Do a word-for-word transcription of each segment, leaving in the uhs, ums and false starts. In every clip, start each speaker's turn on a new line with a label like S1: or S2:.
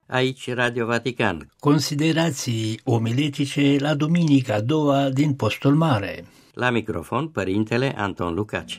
S1: Aici Radio Vatican.
S2: Considerații omiletice la duminica a doua din Postul Mare.
S1: La microfon, Părintele Anton Lucaci.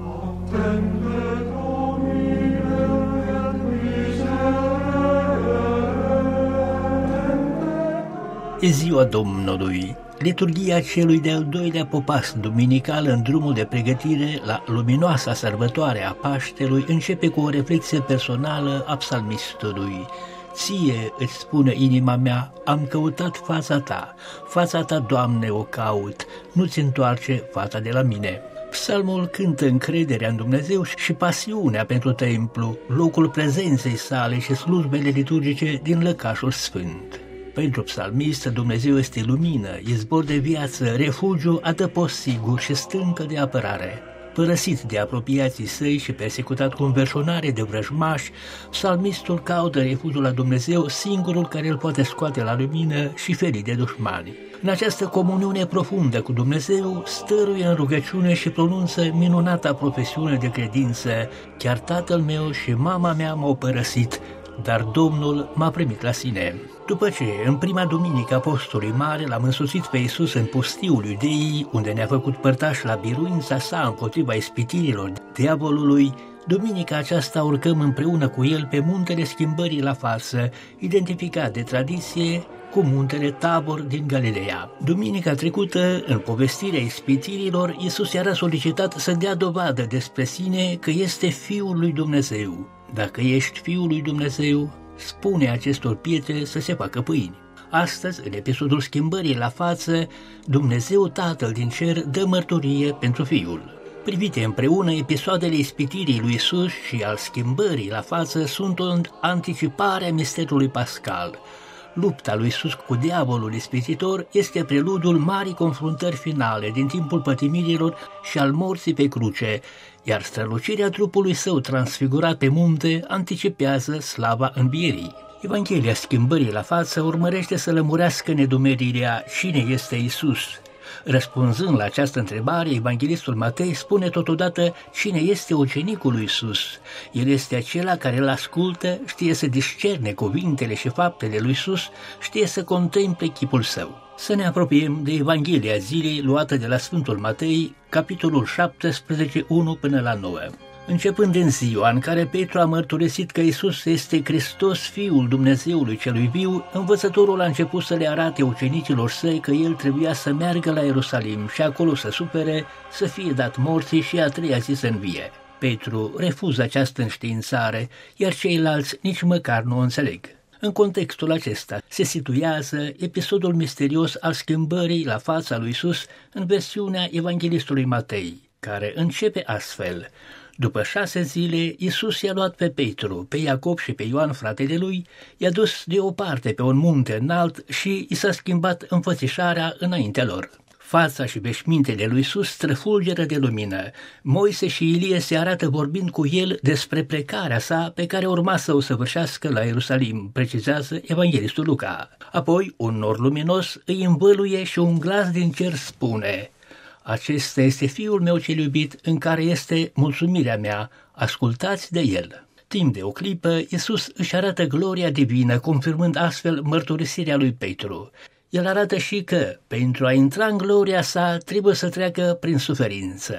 S2: E ziua Domnului, liturghia celui de-al doilea popas duminical în drumul de pregătire la luminoasa sărbătoare a Paștelui începe cu o reflexie personală a psalmistului. Ție, îți spune inima mea, am căutat fața ta, fața ta, Doamne, o caut, nu-ți întoarce fața de la mine. Psalmul cântă încrederea în Dumnezeu și pasiunea pentru templu, locul prezenței sale și slujbele liturgice din lăcașul sfânt. Pentru psalmist, Dumnezeu este lumină, izvor de viață, refugiu, adăpost sigur și stâncă de apărare. Părăsit de apropiații săi și persecutat cu înverșunare de vrăjmași, psalmistul caută refugiul la Dumnezeu, singurul care îl poate scoate la lumină și feri de dușmani. În această comuniune profundă cu Dumnezeu, stăruie în rugăciune și pronunță minunata profesiune de credință: chiar tatăl meu și mama mea m-au părăsit, dar Domnul m-a primit la sine. După ce, în prima duminică a Postului Mare, l-am însoțit pe Iisus în pustiul Iudeii, unde ne-a făcut părtași la biruința sa împotriva ispitirilor diavolului, duminica aceasta urcăm împreună cu el pe muntele Schimbării la față, identificat de tradiție cu muntele Tabor din Galileea. Duminica trecută, în povestirea ispitirilor, Iisus era solicitat să dea dovadă despre sine că este Fiul lui Dumnezeu. Dacă ești Fiul lui Dumnezeu, spune acestor pietre să se facă pâini. Astăzi, în episodul Schimbării la față, Dumnezeu Tatăl din cer dă mărturie pentru Fiul. Privite împreună, episoadele ispitirii lui Iisus și al schimbării la față sunt o anticipare a misterului pascal. Lupta lui Iisus cu diavolul ispititor este preludul marii confruntări finale din timpul pătimirilor și al morții pe cruce, iar strălucirea trupului său transfigurat pe munte anticipează slava învierii. Evanghelia Schimbării la față urmărește să lămurească nedumerirea: cine este Iisus? Răspunzând la această întrebare, evanghelistul Matei spune totodată cine este ucenicul lui Iisus. El este acela care îl ascultă, știe să discerne cuvintele și faptele lui Iisus, știe să contemple chipul său. Să ne apropiem de Evanghelia zilei luată de la Sfântul Matei, capitolul șaptesprezece, unu până la nouă. Începând în ziua în care Petru a mărturisit că Iisus este Hristos, Fiul Dumnezeului celui viu, învățătorul a început să le arate ucenicilor săi că el trebuia să meargă la Ierusalim și acolo să sufere, să fie dat morții și a treia zi să învie. Petru refuză această înștiințare, iar ceilalți nici măcar nu o înțeleg. În contextul acesta se situează episodul misterios al schimbării la fața lui Iisus în versiunea evanghelistului Matei, care începe astfel: după șase zile, Iisus i-a luat pe Petru, pe Iacob și pe Ioan, fratele lui, i-a dus deoparte pe un munte înalt și i s-a schimbat înfățișarea înaintea lor. Fața și veșmintele lui Iisus străfulgeră de lumină. Moise și Ilie se arată vorbind cu el despre plecarea sa pe care urma să o săvârșească la Ierusalim, precizează evanghelistul Luca. Apoi, un nor luminos îi învăluie și un glas din cer spune: acesta este Fiul meu cel iubit, în care este mulțumirea mea, ascultați de el. Timp de o clipă, Iisus își arată gloria divină, confirmând astfel mărturisirea lui Petru. El arată și că, pentru a intra în gloria sa, trebuie să treacă prin suferință.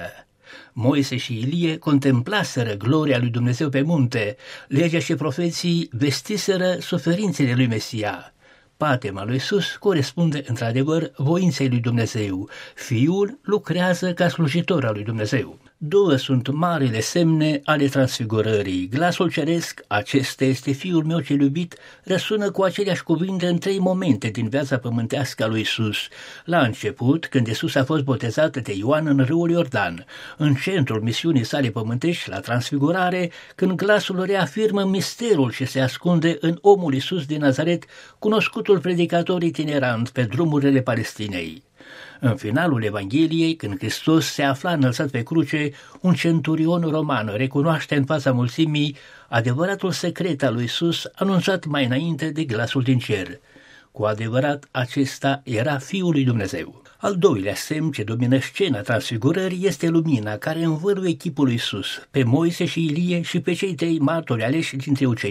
S2: Moise și Ilie contemplaseră gloria lui Dumnezeu pe munte, legea și profeții vestiseră suferințele lui Mesia. Patema lui Iisus corespunde într-adevăr voinței lui Dumnezeu. Fiul lucrează ca slujitor al lui Dumnezeu. Două sunt marile semne ale transfigurării. Glasul ceresc, acesta este Fiul meu cel iubit, răsună cu aceleași cuvinte în trei momente din viața pământească a lui Iisus. La început, când Iisus a fost botezat de Ioan în râul Iordan. În centrul misiunii sale pământești, la transfigurare, când glasul reafirmă misterul și se ascunde în omul Iisus din Nazaret, cunoscutul predicator itinerant pe drumurile Palestinei. În finalul Evangheliei, când Hristos se afla înălțat pe cruce, un centurion roman recunoaște în fața mulțimii adevăratul secret al lui Iisus anunțat mai înainte de glasul din cer. Cu adevărat, acesta era Fiul lui Dumnezeu. Al doilea semn ce domină scena transfigurării este lumina care învăluie chipul lui Iisus, pe Moise și Ilie și pe cei trei martori aleși dintre ucenici.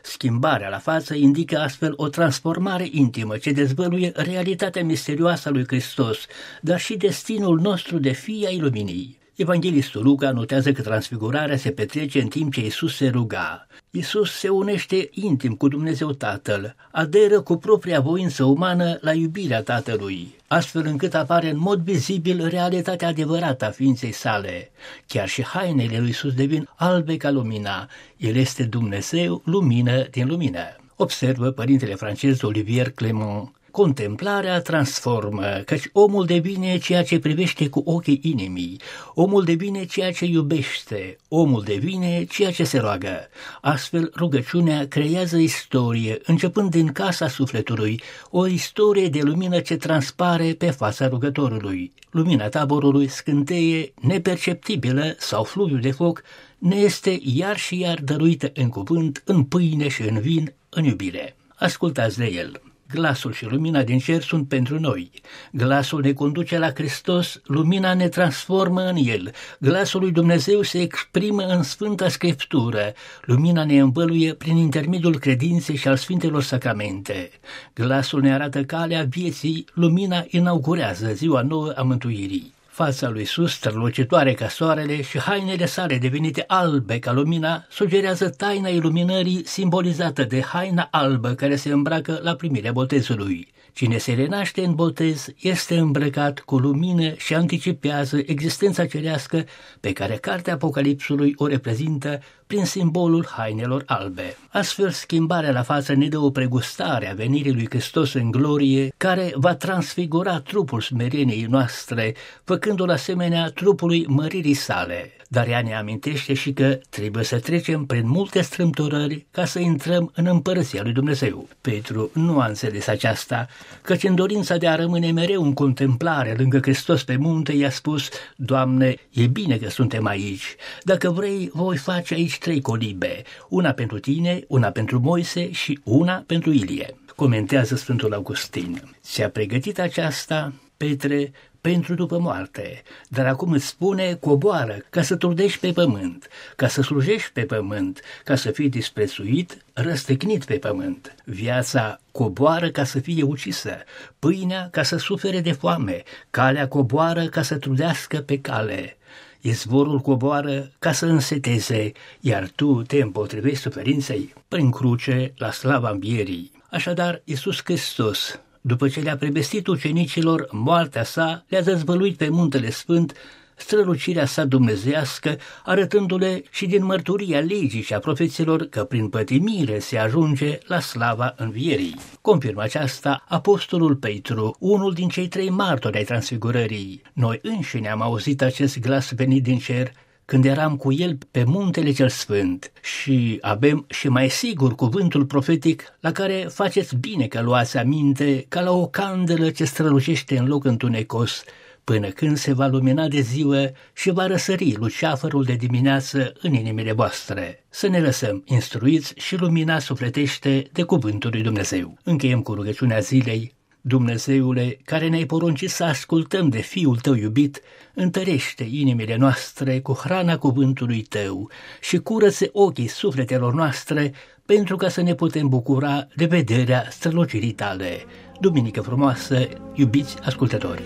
S2: Schimbarea la față indică astfel o transformare intimă ce dezvăluie realitatea misterioasă a lui Hristos, dar și destinul nostru de fii ai luminii. Evanghelistul Luca notează că transfigurarea se petrece în timp ce Iisus se ruga. Iisus se unește intim cu Dumnezeu Tatăl, aderă cu propria voință umană la iubirea Tatălui, astfel încât apare în mod vizibil realitatea adevărată a ființei sale. Chiar și hainele lui Iisus devin albe ca lumina. El este Dumnezeu, lumină din lumină. Observă părintele francez Olivier Clement. Contemplarea transformă, căci omul devine ceea ce privește cu ochii inimii, omul devine ceea ce iubește, omul devine ceea ce se roagă. Astfel, rugăciunea creează istorie, începând din casa sufletului, o istorie de lumină ce transpare pe fața rugătorului. Lumina taborului scânteie, neperceptibilă sau fluviu de foc, ne este iar și iar dăruită în cuvânt, în pâine și în vin, în iubire. Ascultați de el. Glasul și lumina din cer sunt pentru noi. Glasul ne conduce la Hristos, lumina ne transformă în El. Glasul lui Dumnezeu se exprimă în Sfânta Scriptură. Lumina ne învăluie prin intermediul credinței și al Sfintelor Sacramente. Glasul ne arată calea vieții, lumina inaugurează ziua nouă a mântuirii. Fața lui Iisus, strălucitoare ca soarele și hainele sale devenite albe ca lumina, sugerează taina iluminării simbolizată de haina albă care se îmbracă la primirea botezului. Cine se renaște în botez este îmbrăcat cu lumină și anticipează existența cerească pe care cartea Apocalipsului o reprezintă prin simbolul hainelor albe. Astfel, schimbarea la față ne dă o pregustare a venirii lui Hristos în glorie, care va transfigura trupul smereniei noastre, făcându-l asemenea trupului măririi sale. Dar ea ne amintește și că trebuie să trecem prin multe strâmtorări ca să intrăm în împărăția lui Dumnezeu. Petru nu a înțeles aceasta, căci în dorința de a rămâne mereu în contemplare lângă Hristos pe munte, i-a spus: Doamne, e bine că suntem aici. Dacă vrei, voi face aici trei colibe, una pentru tine, una pentru Moise și una pentru Ilie. Comentează Sfântul Augustin. Ți-a pregătit aceasta, Petre, pentru după moarte, dar acum îți spune: coboară ca să trudești pe pământ, ca să slujești pe pământ, ca să fii disprețuit, răstignit pe pământ. Viața coboară ca să fie ucisă, pâinea ca să sufere de foame, calea coboară ca să trudească pe cale. Izvorul coboară ca să înseteze, iar tu te împotrivești suferinței prin cruce la slava învierii. Așadar, Iisus Hristos, după ce le-a prevestit ucenicilor moartea sa, le-a dezvăluit pe muntele sfânt strălucirea sa dumnezeiască, arătându-le și din mărturia legii și a profeților că prin pătimire se ajunge la slava învierii. Confirmă aceasta apostolul Petru, unul din cei trei martori ai transfigurării. Noi înșine am auzit acest glas venit din cer când eram cu el pe muntele cel sfânt și avem și mai sigur cuvântul profetic la care faceți bine că luați aminte ca la o candelă ce strălucește în loc întunecos, până când se va lumina de ziua și va răsări luceafărul de dimineață în inimile voastre. Să ne lăsăm instruiți și lumina sufletește de cuvântul lui Dumnezeu. Încheiem cu rugăciunea zilei. Dumnezeule, care ne-ai poruncit să ascultăm de Fiul Tău iubit, întărește inimile noastre cu hrana cuvântului Tău și curăță ochii sufletelor noastre pentru ca să ne putem bucura de vederea strălucirii Tale. Duminică frumoasă, iubiți ascultători!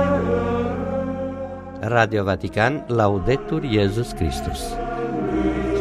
S1: Radio Vatican, Laudetur Jesus Christus.